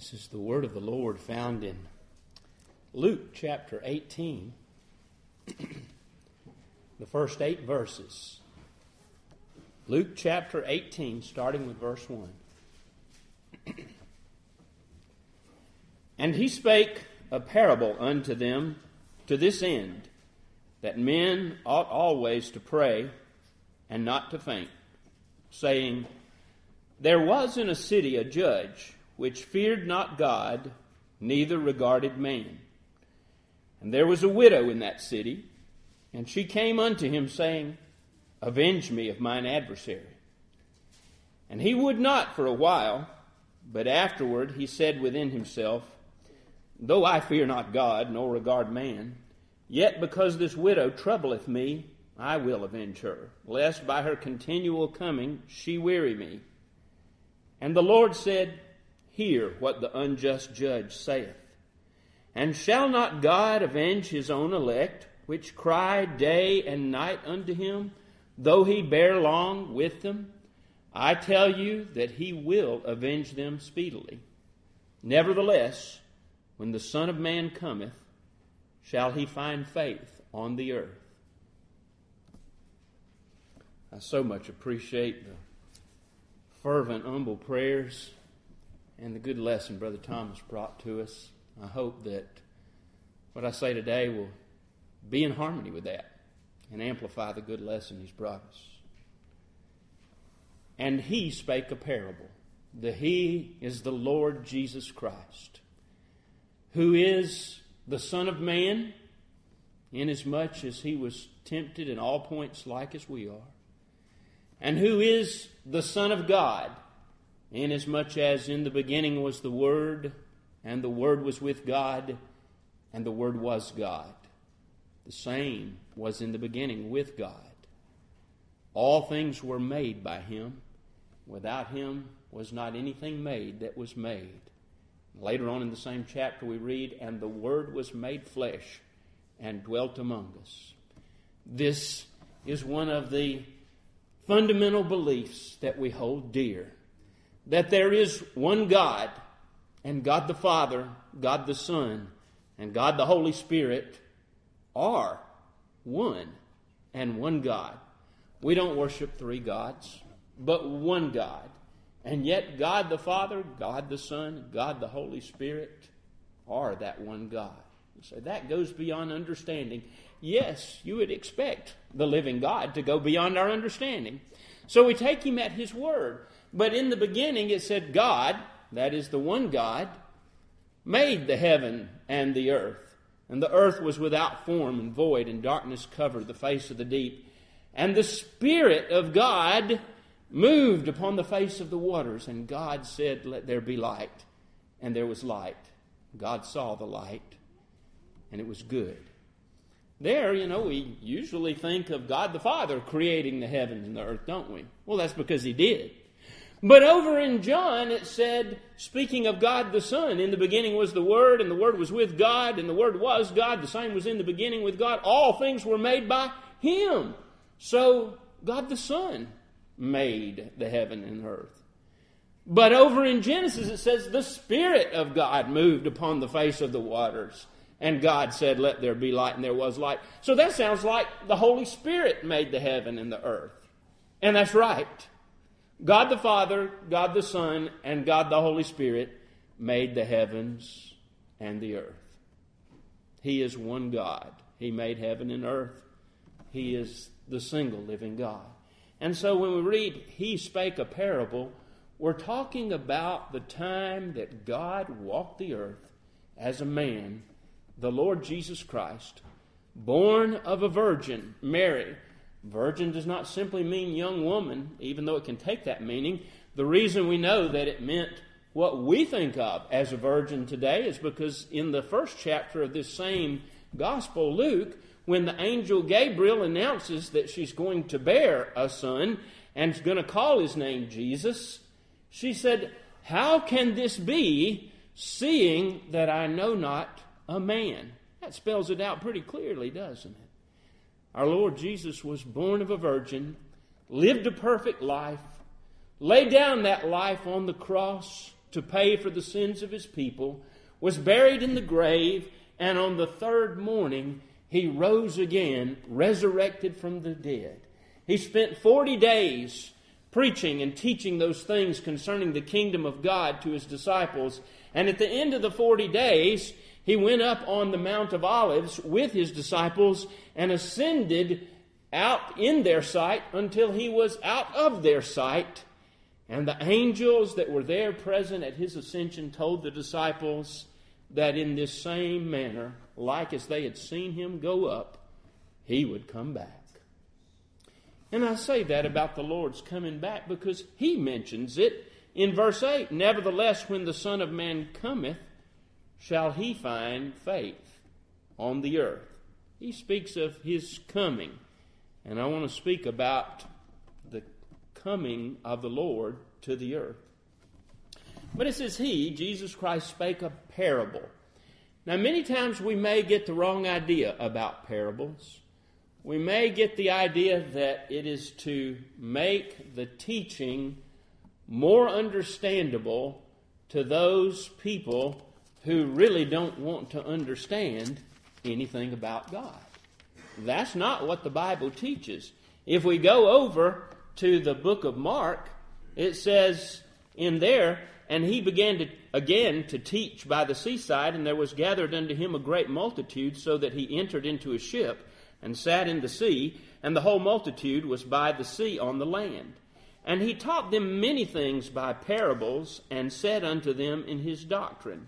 This is the word of the Lord found in Luke chapter 18, the first 8 verses. Luke chapter 18, starting with verse 1. And he spake a parable unto them to this end, that men ought always to pray and not to faint, saying, There was in a city a judge, which feared not God, neither regarded man. And there was a widow in that city, and she came unto him, saying, Avenge me of mine adversary. And he would not for a while, but afterward he said within himself, Though I fear not God, nor regard man, yet because this widow troubleth me, I will avenge her, lest by her continual coming she weary me. And the Lord said, Hear what the unjust judge saith. And shall not God avenge his own elect, which cry day and night unto him, though he bear long with them? I tell you that he will avenge them speedily. Nevertheless, when the Son of Man cometh, shall he find faith on the earth? I so much appreciate the fervent, humble prayers and the good lesson Brother Thomas brought to us. I hope that what I say today will be in harmony with that and amplify the good lesson he's brought us. And he spake a parable. The he is the Lord Jesus Christ, who is the Son of Man, inasmuch as he was tempted in all points like as we are, and who is the Son of God, inasmuch as in the beginning was the Word, and the Word was with God, and the Word was God. The same was in the beginning with God. All things were made by him. Without him was not anything made that was made. Later on in the same chapter we read, And the Word was made flesh and dwelt among us. This is one of the fundamental beliefs that we hold dear. That there is one God, and God the Father, God the Son, and God the Holy Spirit are one and one God. We don't worship three gods, but one God. And yet God the Father, God the Son, God the Holy Spirit are that one God. So that goes beyond understanding. Yes, you would expect the living God to go beyond our understanding. So we take him at his word. But in the beginning it said God, that is the one God, made the heaven and the earth. And the earth was without form and void, and darkness covered the face of the deep. And the Spirit of God moved upon the face of the waters. And God said, Let there be light. And there was light. God saw the light, and it was good. There, we usually think of God the Father creating the heavens and the earth, don't we? Well, that's because he did. But over in John it said, speaking of God the Son, in the beginning was the Word, and the Word was with God, and the Word was God. The same was in the beginning with God. All things were made by him. So God the Son made the heaven and earth. But over in Genesis it says, the Spirit of God moved upon the face of the waters. And God said, Let there be light, and there was light. So that sounds like the Holy Spirit made the heaven and the earth. And that's right. God the Father, God the Son, and God the Holy Spirit made the heavens and the earth. He is one God. He made heaven and earth. He is the single living God. And so when we read, He spake a parable, we're talking about the time that God walked the earth as a man, the Lord Jesus Christ, born of a virgin, Mary. Virgin does not simply mean young woman, even though it can take that meaning. The reason we know that it meant what we think of as a virgin today is because in the first chapter of this same gospel, Luke, when the angel Gabriel announces that she's going to bear a son and is going to call his name Jesus, she said, How can this be, seeing that I know not a man? That spells it out pretty clearly, doesn't it? Our Lord Jesus was born of a virgin, lived a perfect life, laid down that life on the cross, to pay for the sins of his people, was buried in the grave, and on the third morning he rose again, resurrected from the dead. He spent 40 days preaching and teaching those things concerning the kingdom of God to his disciples. And at the end of the 40 days, he went up on the Mount of Olives with his disciples and ascended out in their sight until he was out of their sight. And the angels that were there present at his ascension told the disciples that in this same manner, like as they had seen him go up, he would come back. And I say that about the Lord's coming back because he mentions it in verse 8. Nevertheless, when the Son of Man cometh, shall he find faith on the earth. He speaks of his coming. And I want to speak about the coming of the Lord to the earth. But it says he, Jesus Christ, spake a parable. Now, many times we may get the wrong idea about parables. We may get the idea that it is to make the teaching more understandable to those people who really don't want to understand anything about God. That's not what the Bible teaches. If we go over to the book of Mark, it says in there, and he began again to teach by the seaside, and there was gathered unto him a great multitude, so that he entered into a ship and sat in the sea, and the whole multitude was by the sea on the land. And he taught them many things by parables, and said unto them in his doctrine.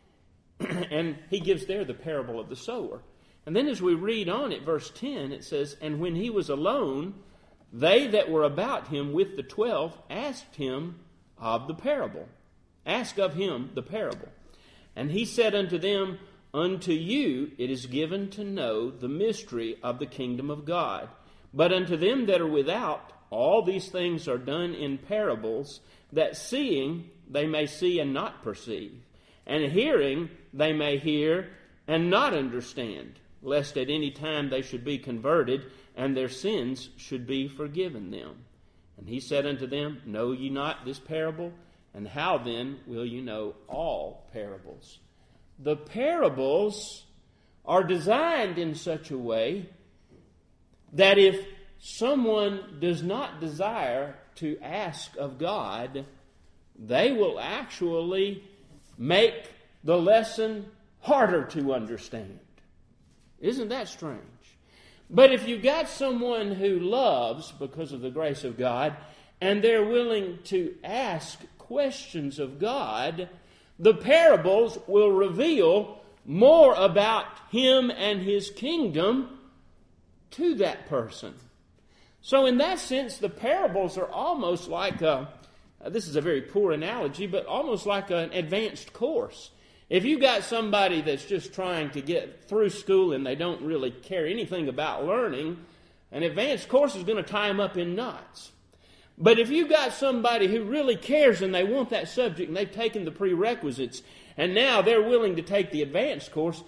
And he gives there the parable of the sower. And then as we read on at verse 10, it says, And when he was alone, they that were about him with the 12 asked him of the parable. Ask of him the parable. And he said unto them, Unto you it is given to know the mystery of the kingdom of God. But unto them that are without, all these things are done in parables, that seeing they may see and not perceive, and hearing they may hear and not understand, lest at any time they should be converted, and their sins should be forgiven them. And he said unto them, Know ye not this parable? And how then will you know all parables? The parables are designed in such a way that if someone does not desire to ask of God, they will actually make the lesson harder to understand. Isn't that strange? But if you've got someone who loves because of the grace of God, and they're willing to ask questions of God, the parables will reveal more about him and his kingdom to that person. So in that sense, the parables are almost like this is a very poor analogy, but almost like an advanced course. If you've got somebody that's just trying to get through school and they don't really care anything about learning, an advanced course is going to tie them up in knots. But if you've got somebody who really cares and they want that subject and they've taken the prerequisites and now they're willing to take the advanced course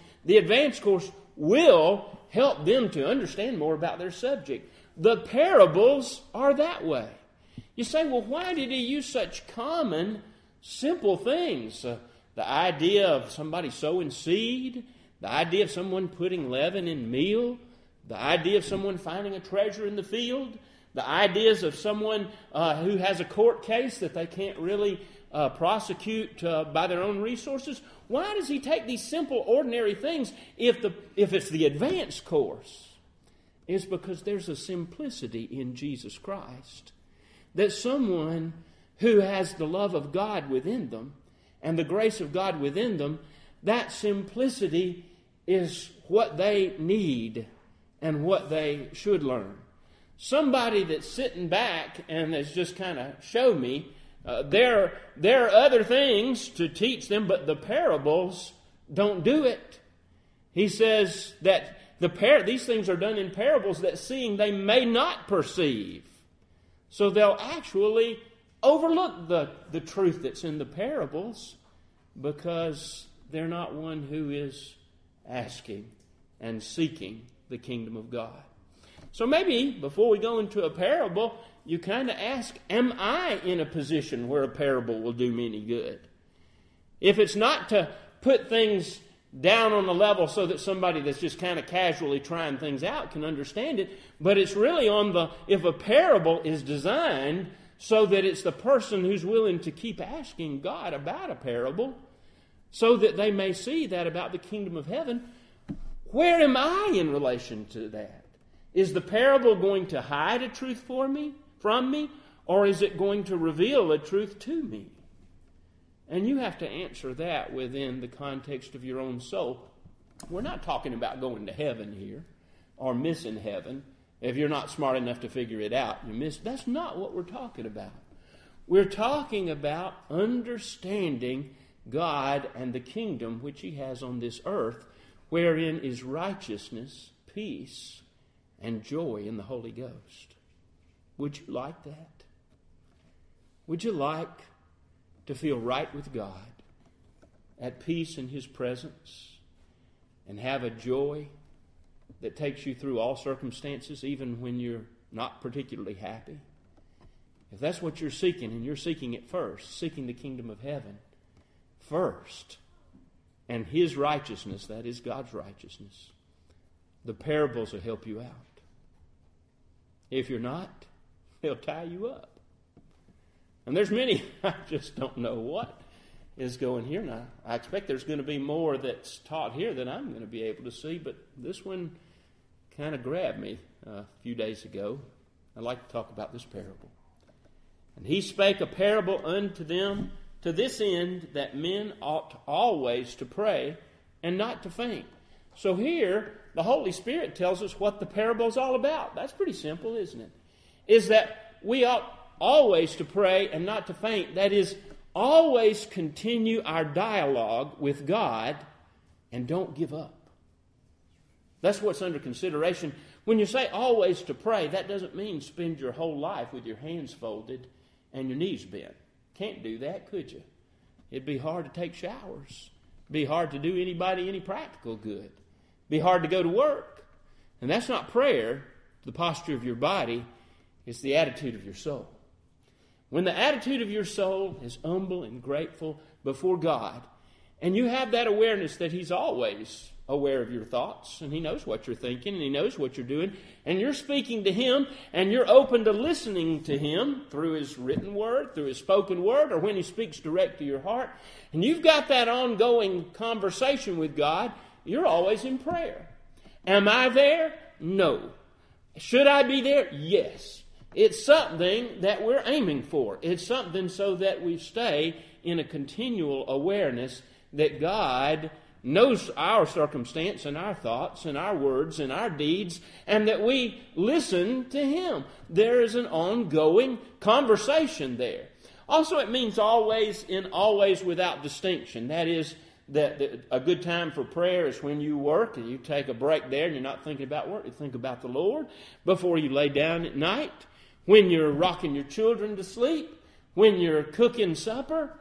will help them to understand more about their subject. The parables are that way. You say, well, why did he use such common, simple things? The idea of somebody sowing seed, the idea of someone putting leaven in meal, the idea of someone finding a treasure in the field, the ideas of someone who has a court case that they can't really prosecute by their own resources. Why does he take these simple, ordinary things if it's the advanced course? It's because there's a simplicity in Jesus Christ. That someone who has the love of God within them and the grace of God within them, that simplicity is what they need and what they should learn. Somebody that's sitting back and that's just kind of show me, there are other things to teach them, but the parables don't do it. He says that these things are done in parables that seeing they may not perceive. So they'll actually overlook the truth that's in the parables because they're not one who is asking and seeking the kingdom of God. So maybe before we go into a parable, you kind of ask, am I in a position where a parable will do me any good? if it's not to put things down on the level so that somebody that's just kind of casually trying things out can understand it, but it's really if a parable is designed so that it's the person who's willing to keep asking God about a parable so that they may see that about the kingdom of heaven. Where am I in relation to that? Is the parable going to hide a truth from me, or is it going to reveal a truth to me? And you have to answer that within the context of your own soul. We're not talking about going to heaven here or missing heaven. If you're not smart enough to figure it out, you miss. That's not what we're talking about. We're talking about understanding God and the kingdom which He has on this earth, wherein is righteousness, peace, and joy in the Holy Ghost. Would you like that? Would you like to feel right with God, at peace in His presence, and have a joy that takes you through all circumstances, even when you're not particularly happy? If that's what you're seeking, and you're seeking it first, seeking the kingdom of heaven first, and His righteousness, that is God's righteousness, the parables will help you out. If you're not, they'll tie you up. And there's many, I just don't know what is going here now. I expect there's going to be more that's taught here that I'm going to be able to see, but this one kind of grabbed me a few days ago. I'd like to talk about this parable. And He spake a parable unto them to this end, that men ought always to pray and not to faint. So here, the Holy Spirit tells us what the parable is all about. That's pretty simple, isn't it? Is that we ought always to pray and not to faint. That is, always continue our dialogue with God and don't give up. That's what's under consideration. When you say always to pray, that doesn't mean spend your whole life with your hands folded and your knees bent. Can't do that, could you? It'd be hard to take showers. It'd be hard to do anybody any practical good. It'd be hard to go to work. And that's not prayer, the posture of your body. It's the attitude of your soul. When the attitude of your soul is humble and grateful before God, and you have that awareness that He's always aware of your thoughts, and He knows what you're thinking, and He knows what you're doing, and you're speaking to Him, and you're open to listening to Him through His written word, through His spoken word, or when He speaks direct to your heart, and you've got that ongoing conversation with God, you're always in prayer. Am I there? No. Should I be there? Yes. It's something that we're aiming for. It's something so that we stay in a continual awareness that God knows our circumstance and our thoughts and our words and our deeds, and that we listen to Him. There is an ongoing conversation there. Also, it means always without distinction. That is, that a good time for prayer is when you work and you take a break there and you're not thinking about work. You think about the Lord before you lay down at night, when you're rocking your children to sleep, when you're cooking supper.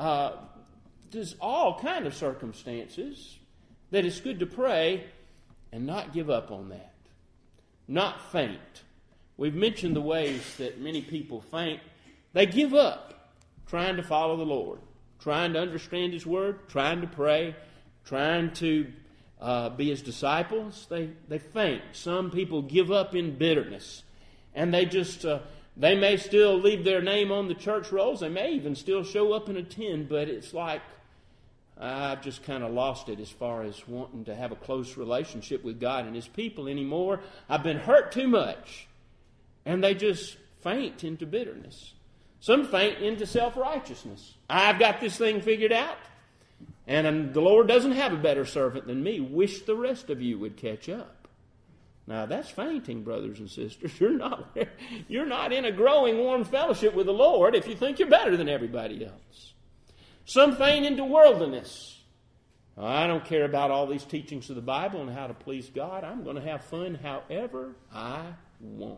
There's all kind of circumstances that it's good to pray and not give up on that. Not faint. We've mentioned the ways that many people faint. They give up trying to follow the Lord, trying to understand His Word, trying to pray, trying to be His disciples. They faint. Some people give up in bitterness. And they just, they may still leave their name on the church rolls. They may even still show up and attend, but it's like, I've just kind of lost it as far as wanting to have a close relationship with God and His people anymore. I've been hurt too much. And they just faint into bitterness. Some faint into self-righteousness. I've got this thing figured out, and the Lord doesn't have a better servant than me. Wish the rest of you would catch up. Now, that's fainting, brothers and sisters. You're not in a growing, warm fellowship with the Lord if you think you're better than everybody else. Some faint into worldliness. I don't care about all these teachings of the Bible and how to please God. I'm going to have fun however I want.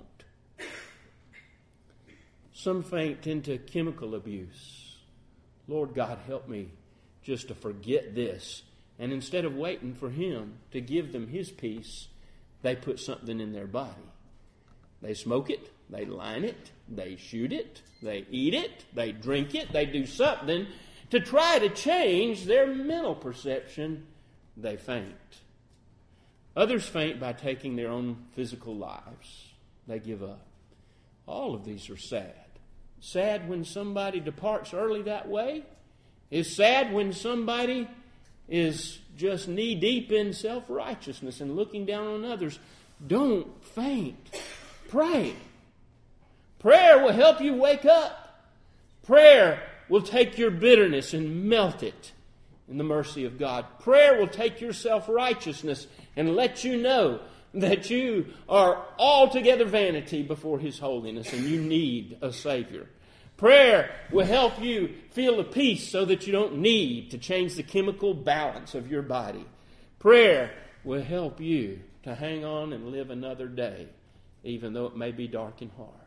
Some faint into chemical abuse. Lord God, help me just to forget this. And instead of waiting for Him to give them His peace, they put something in their body. They smoke it, they line it, they shoot it, they eat it, they drink it, they do something, to try to change their mental perception, they faint. Others faint by taking their own physical lives. They give up. All of these are sad. Sad when somebody departs early that way. It's sad when somebody is just knee-deep in self-righteousness and looking down on others. Don't faint. Pray. Prayer will help you wake up. Prayer will take your bitterness and melt it in the mercy of God. Prayer will take your self-righteousness and let you know that you are altogether vanity before His holiness and you need a Savior. Prayer will help you feel the peace so that you don't need to change the chemical balance of your body. Prayer will help you to hang on and live another day, even though it may be dark and hard.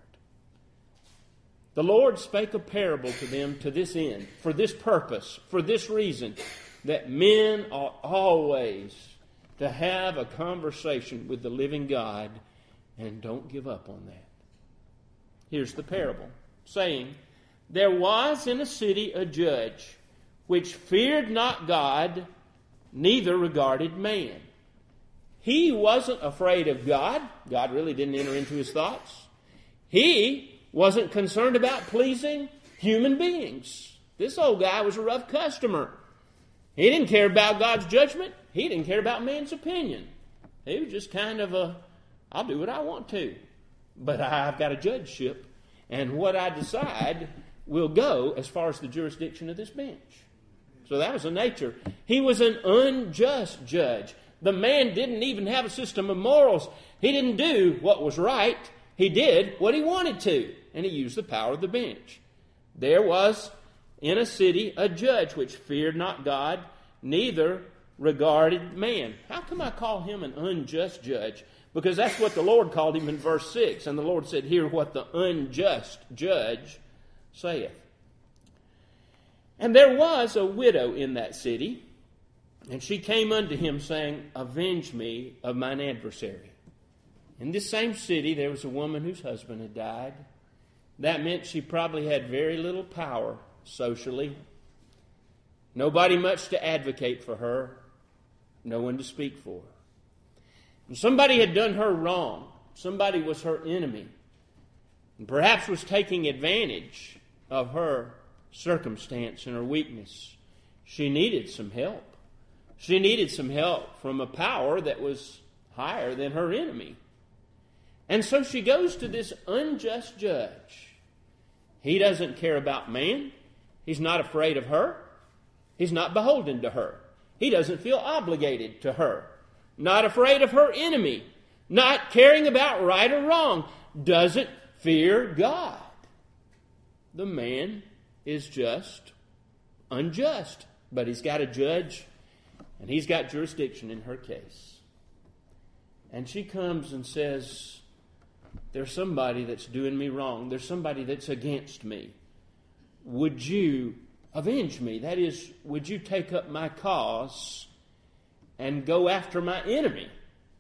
The Lord spake a parable to them to this end, for this purpose, for this reason, that men ought always to have a conversation with the living God, and don't give up on that. Here's the parable, saying, there was in a city a judge, which feared not God, neither regarded man. He wasn't afraid of God. God really didn't enter into his thoughts. He wasn't concerned about pleasing human beings. This old guy was a rough customer. He didn't care about God's judgment. He didn't care about man's opinion. He was just kind of I'll do what I want to. But I've got a judgeship, and what I decide will go as far as the jurisdiction of this bench. So that was the nature. He was an unjust judge. The man didn't even have a system of morals. He didn't do what was right. He did what he wanted to, and he used the power of the bench. There was in a city a judge which feared not God, neither regarded man. How come I call him an unjust judge? Because that's what the Lord called him in verse 6. And the Lord said, hear what the unjust judge saith. And there was a widow in that city, and she came unto him, saying, avenge me of mine adversary. In this same city there was a woman whose husband had died. That meant she probably had very little power socially. Nobody much to advocate for her. No one to speak for her. And somebody had done her wrong. Somebody was her enemy. And perhaps was taking advantage of her circumstance and her weakness. She needed some help. She needed some help from a power that was higher than her enemy. And so she goes to this unjust judge. He doesn't care about man. He's not afraid of her. He's not beholden to her. He doesn't feel obligated to her. Not afraid of her enemy. Not caring about right or wrong. Doesn't fear God. The man is just unjust. But he's got a judge, and he's got jurisdiction in her case. And she comes and says, there's somebody that's doing me wrong. There's somebody that's against me. Would you avenge me? That is, would you take up my cause and go after my enemy?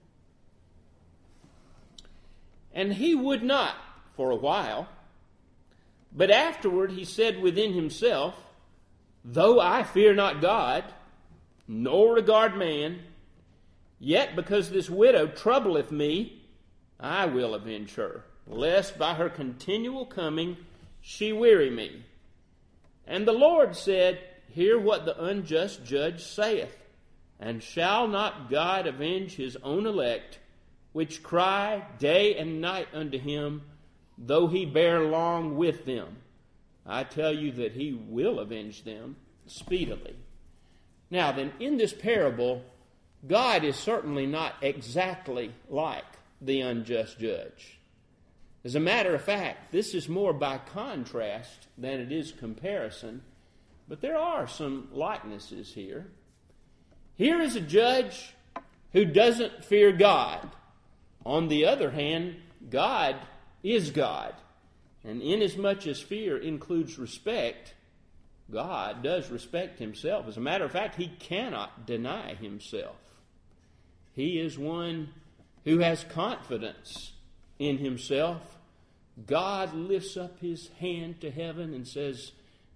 And he would not for a while. But afterward he said within himself, though I fear not God, nor regard man, yet because this widow troubleth me, I will avenge her, lest by her continual coming she weary me. And the Lord said, hear what the unjust judge saith, and shall not God avenge his own elect, which cry day and night unto him, though he bear long with them? I tell you that he will avenge them speedily. Now then, in this parable, God is certainly not exactly like the unjust judge. As a matter of fact, this is more by contrast than it is comparison, but there are some likenesses here. Here is a judge who doesn't fear God. On the other hand, God is God. And inasmuch as fear includes respect, God does respect himself. As a matter of fact, he cannot deny himself. He is one who has confidence in himself. God lifts up his hand to heaven and says,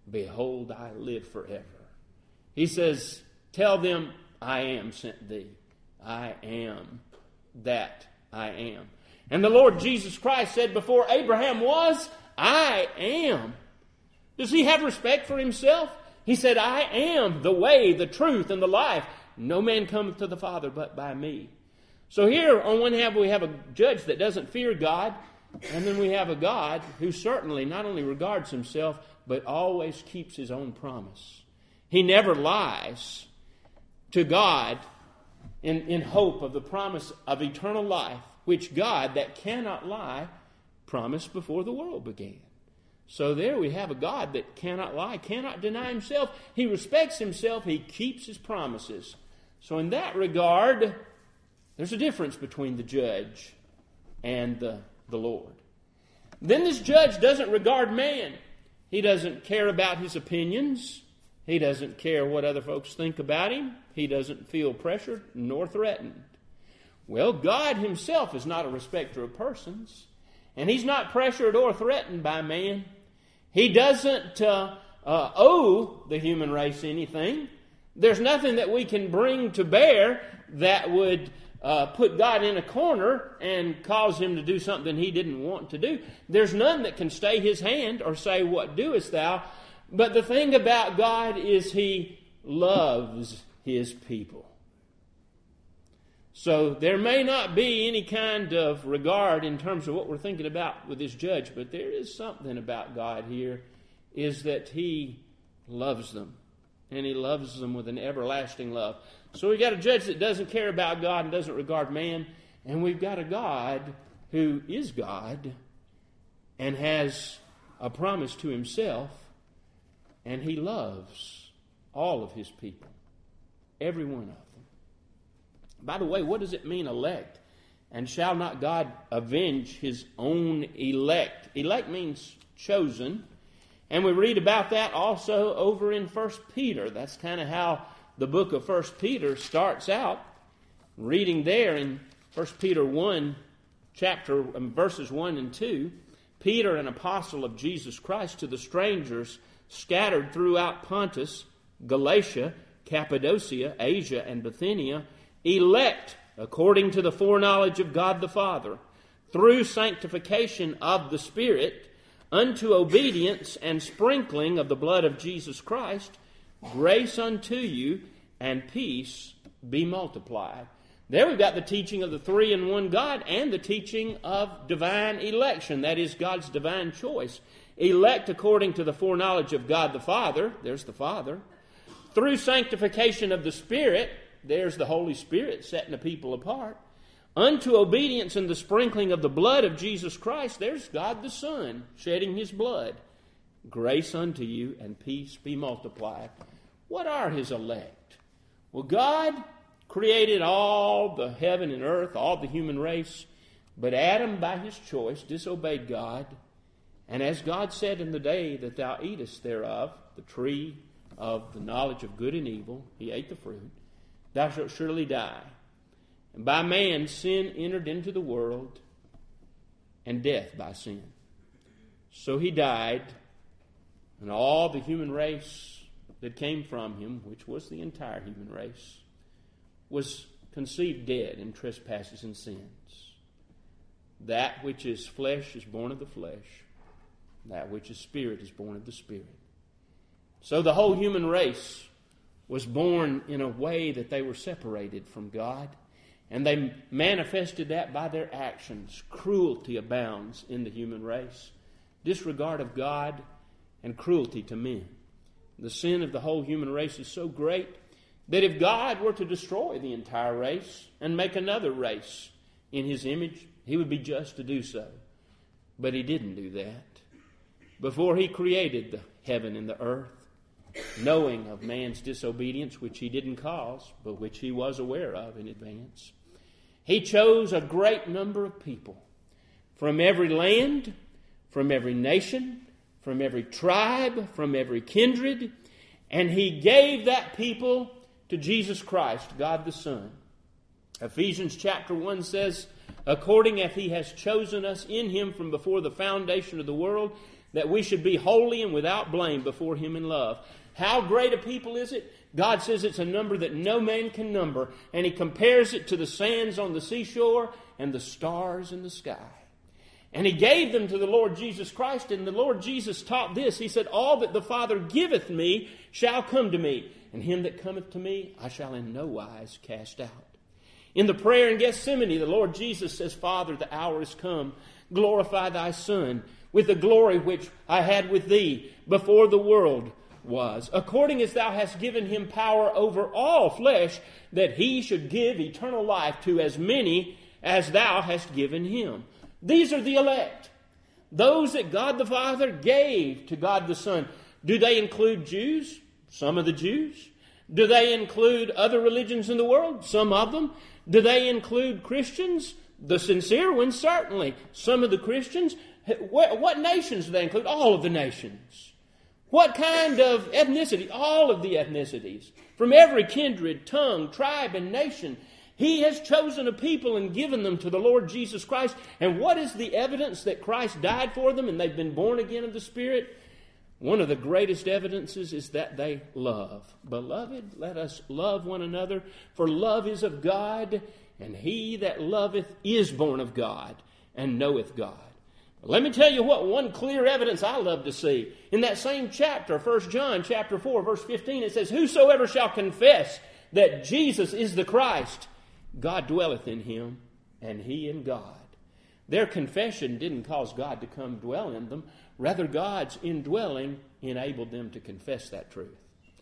behold, I live forever. He says, tell them, I am sent thee. I am that I am. And the Lord Jesus Christ said, before Abraham was, I am. Does he have respect for himself? He said, I am the way, the truth, and the life. No man cometh to the Father but by me. So here, on one hand, we have a judge that doesn't fear God, and then we have a God who certainly not only regards himself, but always keeps his own promise. He never lies to God in hope of the promise of eternal life, which God, that cannot lie, promised before the world began. So there we have a God that cannot lie, cannot deny himself. He respects himself. He keeps his promises. So in that regard, there's a difference between the judge and the Lord. Then this judge doesn't regard man. He doesn't care about his opinions. He doesn't care what other folks think about him. He doesn't feel pressured nor threatened. Well, God himself is not a respecter of persons, and he's not pressured or threatened by man. He doesn't owe the human race anything. There's nothing that we can bring to bear that would put God in a corner and cause him to do something he didn't want to do. There's none that can stay his hand or say, what doest thou? But the thing about God is he loves his people. So there may not be any kind of regard in terms of what we're thinking about with this judge, but there is something about God here, is that he loves them. And he loves them with an everlasting love. So we've got a judge that doesn't care about God and doesn't regard man. And we've got a God who is God and has a promise to himself. And he loves all of his people. Every one of them. By the way, what does it mean, elect? And shall not God avenge his own elect? Elect means chosen. And we read about that also over in 1 Peter. That's kind of how the book of 1 Peter starts out. Reading there in 1 Peter 1, verses 1 and 2. Peter, an apostle of Jesus Christ, to the strangers scattered throughout Pontus, Galatia, Cappadocia, Asia, and Bithynia, elect according to the foreknowledge of God the Father, through sanctification of the Spirit, unto obedience and sprinkling of the blood of Jesus Christ, grace unto you and peace be multiplied. There we've got the teaching of the three in one God and the teaching of divine election. That is God's divine choice. Elect according to the foreknowledge of God the Father. There's the Father. Through sanctification of the Spirit. There's the Holy Spirit setting the people apart. Unto obedience and the sprinkling of the blood of Jesus Christ. There's God the Son shedding his blood. Grace unto you and peace be multiplied. What are his elect? Well, God created all the heaven and earth, all the human race. But Adam, by his choice, disobeyed God. And as God said, in the day that thou eatest thereof, the tree of the knowledge of good and evil, he ate the fruit, thou shalt surely die. And by man sin entered into the world, and death by sin. So he died, and all the human race that came from him, which was the entire human race, was conceived dead in trespasses and sins. That which is flesh is born of the flesh. That which is spirit is born of the spirit. So the whole human race was born in a way that they were separated from God. And they manifested that by their actions. Cruelty abounds in the human race. Disregard of God and cruelty to men. The sin of the whole human race is so great that if God were to destroy the entire race and make another race in his image, he would be just to do so. But he didn't do that. Before he created the heaven and the earth, knowing of man's disobedience, which he didn't cause, but which he was aware of in advance, he chose a great number of people from every land, from every nation, from every tribe, from every kindred, and he gave that people to Jesus Christ, God the Son. Ephesians chapter 1 says, according as he has chosen us in him from before the foundation of the world, that we should be holy and without blame before Him in love. How great a people is it? God says it's a number that no man can number, and He compares it to the sands on the seashore and the stars in the sky. And He gave them to the Lord Jesus Christ, and the Lord Jesus taught this. He said, all that the Father giveth me shall come to me, and him that cometh to me I shall in no wise cast out. In the prayer in Gethsemane, the Lord Jesus says, Father, the hour is come. Glorify Thy Son with the glory which I had with Thee before the world was, according as Thou hast given Him power over all flesh, that He should give eternal life to as many as Thou hast given Him. These are the elect, those that God the Father gave to God the Son. Do they include Jews? Some of the Jews. Do they include other religions in the world? Some of them. Do they include Christians? The sincere ones, certainly. Some of the Christians. What nations do they include? All of the nations. What kind of ethnicity? All of the ethnicities. From every kindred, tongue, tribe, and nation. He has chosen a people and given them to the Lord Jesus Christ. And what is the evidence that Christ died for them and they've been born again of the Spirit? One of the greatest evidences is that they love. Beloved, let us love one another, for love is of God, and he that loveth is born of God and knoweth God. Let me tell you what one clear evidence I love to see. In that same chapter, 1 John chapter 4, verse 15, it says, whosoever shall confess that Jesus is the Christ, God dwelleth in him, and he in God. Their confession didn't cause God to come dwell in them. Rather, God's indwelling enabled them to confess that truth.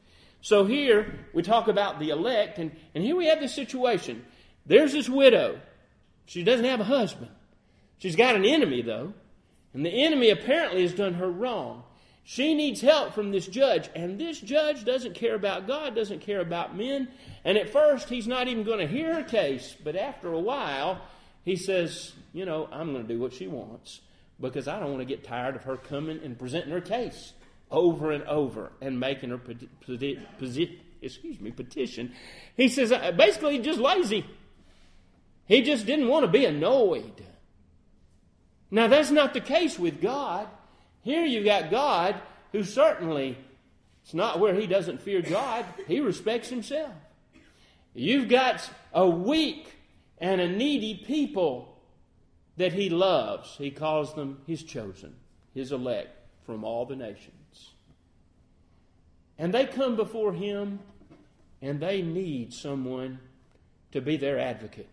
So here we talk about the elect, and here we have this situation. There's this widow. She doesn't have a husband. She's got an enemy, though, and the enemy apparently has done her wrong. She needs help from this judge, and this judge doesn't care about God, doesn't care about men, and at first he's not even going to hear her case, but after a while he says, I'm going to do what she wants because I don't want to get tired of her coming and presenting her case over and over and making her petition. He says, basically just lazy. He just didn't want to be annoyed. Now that's not the case with God. Here you got God who certainly, it's not where he doesn't fear God. He respects himself. You've got a weak and a needy people that he loves. He calls them his chosen, his elect from all the nations. And they come before him and they need someone to be their advocate.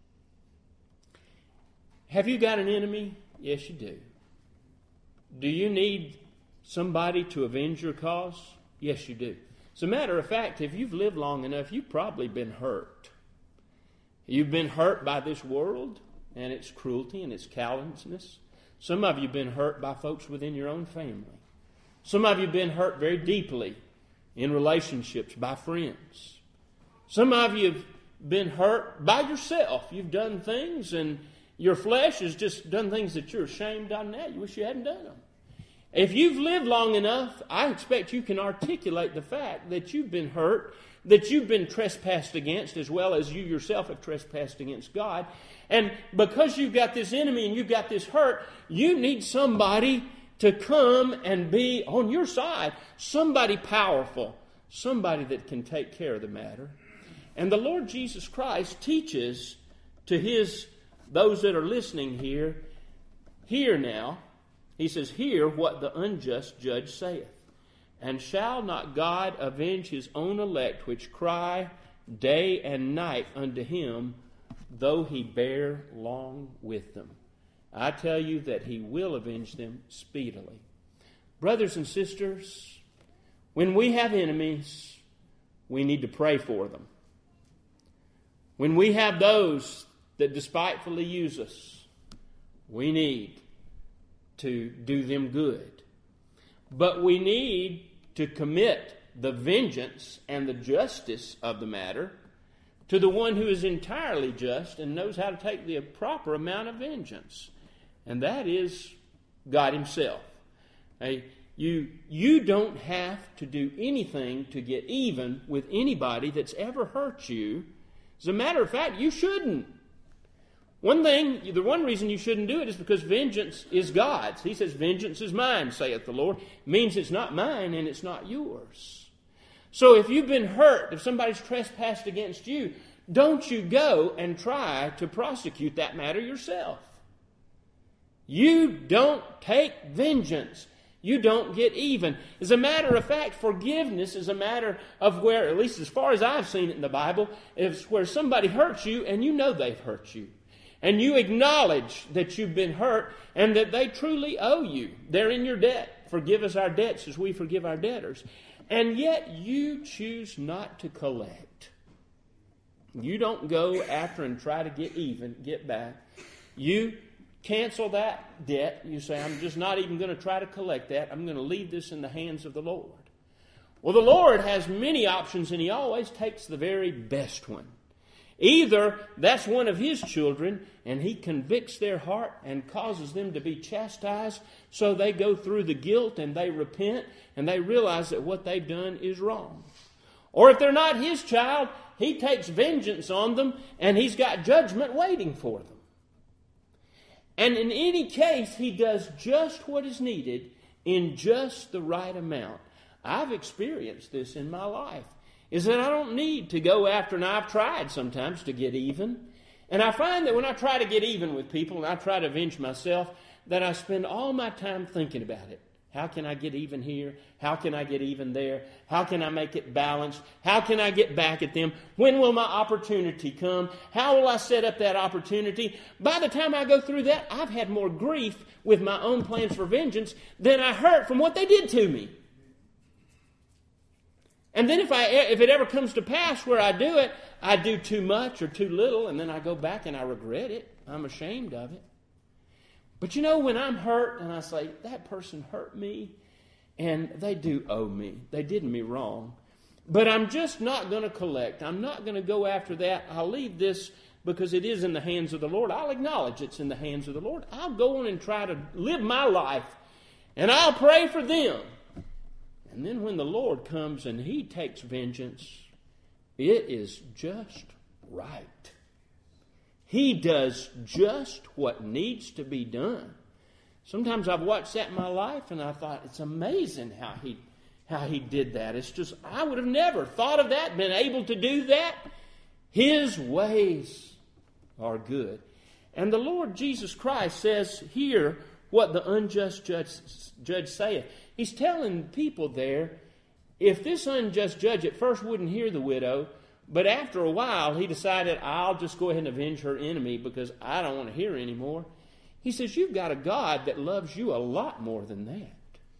Have you got an enemy? Yes, you do. Do you need somebody to avenge your cause? Yes, you do. As a matter of fact, if you've lived long enough, you've probably been hurt. You've been hurt by this world and its cruelty and its callousness. Some of you have been hurt by folks within your own family. Some of you have been hurt very deeply in relationships by friends. Some of you have been hurt by yourself. You've done things and your flesh has just done things that you're ashamed of now. You wish you hadn't done them. If you've lived long enough, I expect you can articulate the fact that you've been hurt, that you've been trespassed against, as well as you yourself have trespassed against God. And because you've got this enemy and you've got this hurt, you need somebody to come and be on your side. Somebody powerful. Somebody that can take care of the matter. And the Lord Jesus Christ teaches to those that are listening here, hear now. He says, hear what the unjust judge saith. And shall not God avenge his own elect, which cry day and night unto him, though he bear long with them? I tell you that he will avenge them speedily. Brothers and sisters, when we have enemies, we need to pray for them. When we have those that despitefully use us, we need to do them good. But we need to commit the vengeance and the justice of the matter to the one who is entirely just and knows how to take the proper amount of vengeance. And that is God himself. You don't have to do anything to get even with anybody that's ever hurt you. As a matter of fact, you shouldn't. The one reason you shouldn't do it is because vengeance is God's. He says, vengeance is mine, saith the Lord. It means it's not mine and it's not yours. So if you've been hurt, if somebody's trespassed against you, don't you go and try to prosecute that matter yourself. You don't take vengeance. You don't get even. As a matter of fact, forgiveness is a matter of where, at least as far as I've seen it in the Bible, is where somebody hurts you and you know they've hurt you. And you acknowledge that you've been hurt and that they truly owe you. They're in your debt. Forgive us our debts as we forgive our debtors. And yet you choose not to collect. You don't go after and try to get even, get back. You cancel that debt. You say, I'm just not even going to try to collect that. I'm going to leave this in the hands of the Lord. Well, the Lord has many options and He always takes the very best one. Either that's one of His children and He convicts their heart and causes them to be chastised so they go through the guilt and they repent and they realize that what they've done is wrong. Or if they're not His child, He takes vengeance on them and He's got judgment waiting for them. And in any case, He does just what is needed in just the right amount. I've experienced this in my life. Is that I don't need to go after, and I've tried sometimes to get even. And I find that when I try to get even with people and I try to avenge myself, that I spend all my time thinking about it. How can I get even here? How can I get even there? How can I make it balanced? How can I get back at them? When will my opportunity come? How will I set up that opportunity? By the time I go through that, I've had more grief with my own plans for vengeance than I hurt from what they did to me. And then if it ever comes to pass where I do it, I do too much or too little, and then I go back and I regret it. I'm ashamed of it. But you know, when I'm hurt and I say, that person hurt me, and they do owe me. They did me wrong. But I'm just not going to collect. I'm not going to go after that. I'll leave this because it is in the hands of the Lord. I'll acknowledge it's in the hands of the Lord. I'll go on and try to live my life, and I'll pray for them. And then when the Lord comes and He takes vengeance, it is just right. He does just what needs to be done. Sometimes I've watched that in my life and I thought, it's amazing how he did that. It's just, I would have never thought of that, been able to do that. His ways are good. And the Lord Jesus Christ says here what the unjust judge saith. He's telling people there, if this unjust judge at first wouldn't hear the widow, but after a while he decided, I'll just go ahead and avenge her enemy because I don't want to hear anymore. He says, you've got a God that loves you a lot more than that.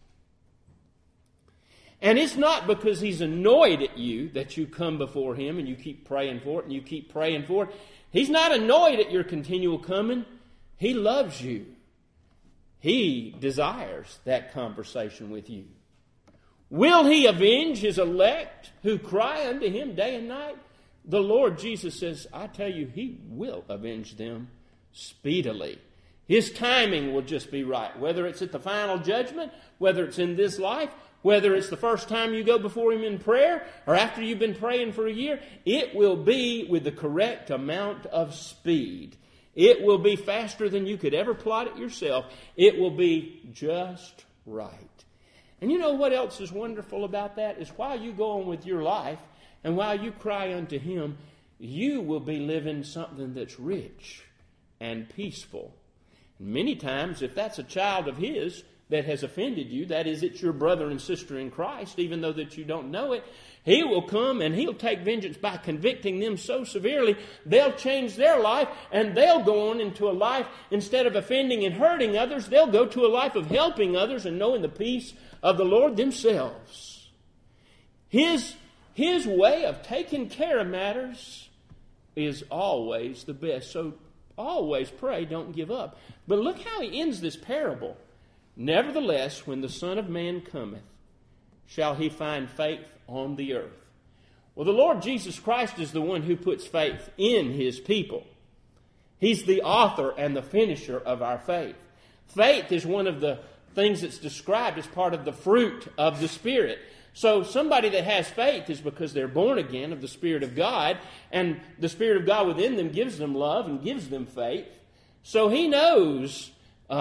And it's not because He's annoyed at you that you come before Him and you keep praying for it and you keep praying for it. He's not annoyed at your continual coming. He loves you. He desires that conversation with you. Will He avenge His elect who cry unto Him day and night? The Lord Jesus says, I tell you, He will avenge them speedily. His timing will just be right. Whether it's at the final judgment, whether it's in this life, whether it's the first time you go before Him in prayer, or after you've been praying for a year, it will be with the correct amount of speed. It will be faster than you could ever plot it yourself. It will be just right. And you know what else is wonderful about that? Is while you go on with your life and while you cry unto Him, you will be living something that's rich and peaceful. And many times, if that's a child of His that has offended you, that is, it's your brother and sister in Christ, even though that you don't know it, He will come and He'll take vengeance by convicting them so severely, they'll change their life and they'll go on into a life, instead of offending and hurting others, they'll go to a life of helping others and knowing the peace of the Lord themselves. His way of taking care of matters is always the best. So always pray, don't give up. But look how He ends this parable. Nevertheless, when the Son of Man cometh, shall He find faith on the earth? Well, the Lord Jesus Christ is the one who puts faith in His people. He's the author and the finisher of our faith. Faith is one of the things that's described as part of the fruit of the Spirit. So somebody that has faith is because they're born again of the Spirit of God, and the Spirit of God within them gives them love and gives them faith. So he knows,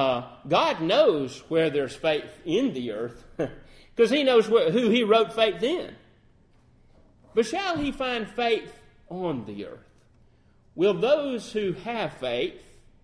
God knows where there's faith in the earth, because he knows who he wrote faith in. But shall he find faith on the earth? Will those who have faith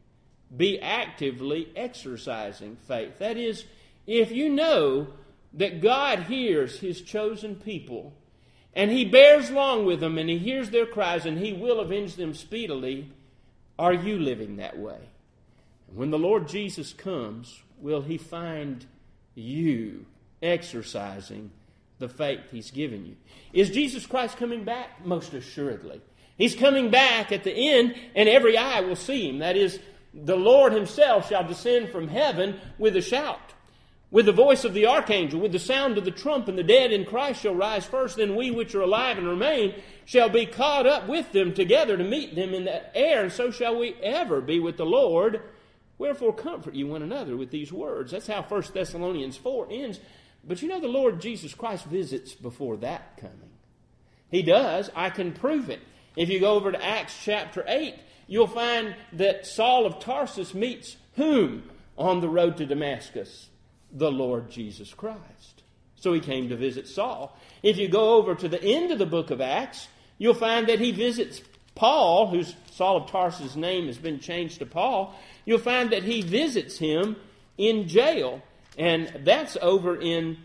be actively exercising faith? That is, if you know that God hears his chosen people, and he bears long with them, and he hears their cries, and he will avenge them speedily, are you living that way? When the Lord Jesus comes, will he find you exercising the faith he's given you? Is Jesus Christ coming back? Most assuredly. He's coming back at the end, and every eye will see him. That is, the Lord himself shall descend from heaven with a shout, with the voice of the archangel, with the sound of the trump, and the dead in Christ shall rise first. Then we which are alive and remain shall be caught up with them together to meet them in the air, and so shall we ever be with the Lord. Wherefore comfort you one another with these words. That's how 1 Thessalonians 4 ends. But you know, the Lord Jesus Christ visits before that coming. He does. I can prove it. If you go over to Acts chapter 8, you'll find that Saul of Tarsus meets whom on the road to Damascus? The Lord Jesus Christ. So he came to visit Saul. If you go over to the end of the book of Acts, you'll find that he visits Paul, whose Saul of Tarsus' name has been changed to Paul. You'll find that he visits him in jail. And that's over in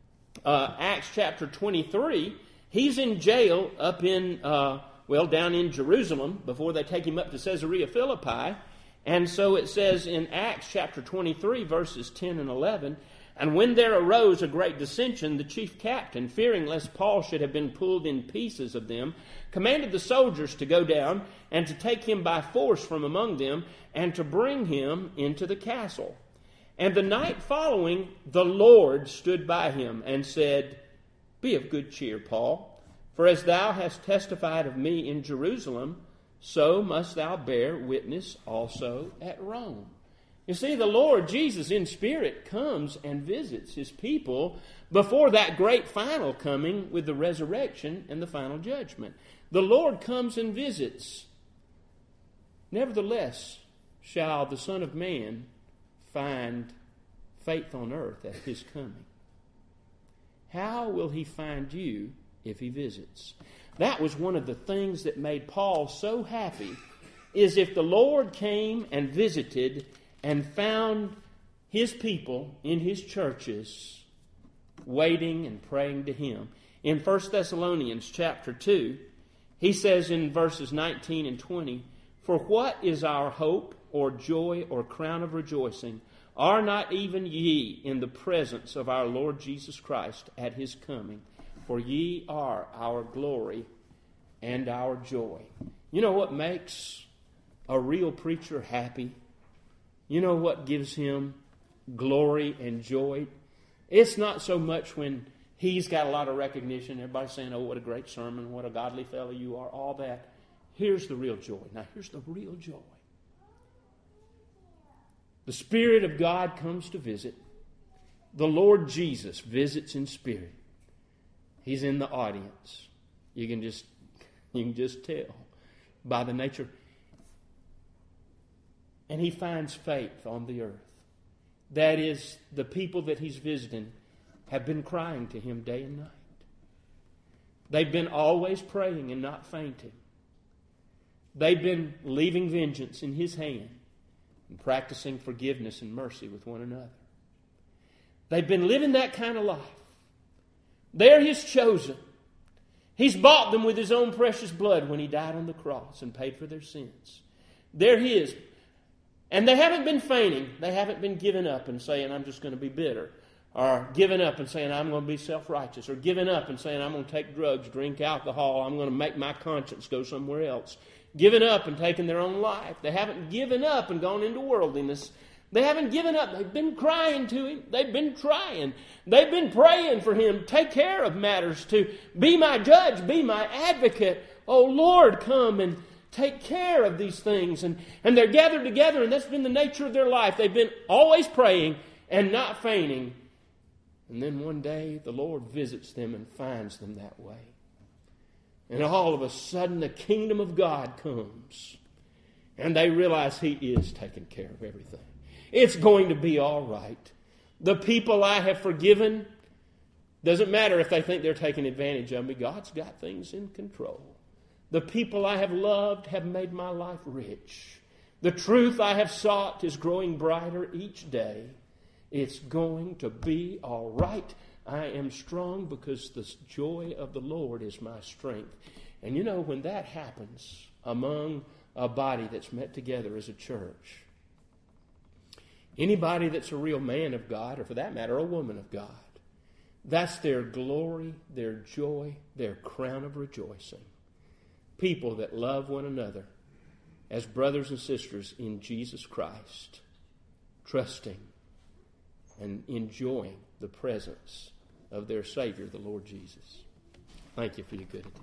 Acts chapter 23. He's in jail up in, down in Jerusalem before they take him up to Caesarea Philippi. And so it says in Acts chapter 23, verses 10 and 11, "And when there arose a great dissension, the chief captain, fearing lest Paul should have been pulled in pieces of them, commanded the soldiers to go down and to take him by force from among them and to bring him into the castle. And the night following, the Lord stood by him and said, Be of good cheer, Paul, for as thou hast testified of me in Jerusalem, so must thou bear witness also at Rome." You see, the Lord Jesus in spirit comes and visits his people before that great final coming with the resurrection and the final judgment. The Lord comes and visits. Nevertheless, shall the Son of Man find faith on earth at his coming? How will he find you if he visits? That was one of the things that made Paul so happy, is if the Lord came and visited and found his people in his churches waiting and praying to him. In 1 Thessalonians chapter 2, he says in verses 19 and 20, "For what is our hope or joy or crown of rejoicing? Are not even ye in the presence of our Lord Jesus Christ at his coming? For ye are our glory and our joy." You know what makes a real preacher happy? You know what gives him glory and joy? It's not so much when he's got a lot of recognition, everybody's saying, "Oh, what a great sermon, what a godly fellow you are," all that. Here's the real joy. Now, here's the real joy. The Spirit of God comes to visit. The Lord Jesus visits in spirit. He's in the audience. You can just tell by the nature. And he finds faith on the earth. That is, the people that he's visiting have been crying to him day and night. They've been always praying and not fainting. They've been leaving vengeance in his hand and practicing forgiveness and mercy with one another. They've been living that kind of life. They're his chosen. He's bought them with his own precious blood when he died on the cross and paid for their sins. They're his. And they haven't been fainting. They haven't been giving up and saying, "I'm just going to be bitter." Or giving up and saying, "I'm going to be self-righteous." Or giving up and saying, "I'm going to take drugs, drink alcohol. I'm going to make my conscience go somewhere else." Giving up and taking their own life. They haven't given up and gone into worldliness. They haven't given up. They've been crying to him. They've been trying. They've been praying for him. Take care of matters, to be my judge, be my advocate. Oh, Lord, come and take care of these things. And they're gathered together, and that's been the nature of their life. They've been always praying and not fainting. And then one day the Lord visits them and finds them that way. And all of a sudden the kingdom of God comes. And they realize He is taking care of everything. It's going to be all right. The people I have forgiven, doesn't matter if they think they're taking advantage of me, God's got things in control. The people I have loved have made my life rich. The truth I have sought is growing brighter each day. It's going to be all right. I am strong because the joy of the Lord is my strength. And you know, when that happens among a body that's met together as a church, anybody that's a real man of God, or for that matter, a woman of God, that's their glory, their joy, their crown of rejoicing. People that love one another as brothers and sisters in Jesus Christ, trusting and enjoying the presence of their Savior, the Lord Jesus. Thank you for your good attention.